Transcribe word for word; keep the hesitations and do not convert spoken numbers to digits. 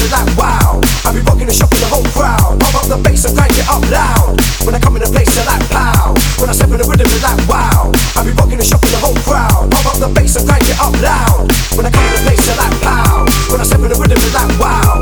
it's like wow. I be rocking the shop in the whole crowd. Pump up the bass and crank it up loud. When I come in the place, it's like pow. When I step in the rhythm, it's like wow. I be rocking the shop in the whole crowd. Pump up the bass and crank it up loud. When I come in the place, it's like pow. When I step in the rhythm, it's like wow.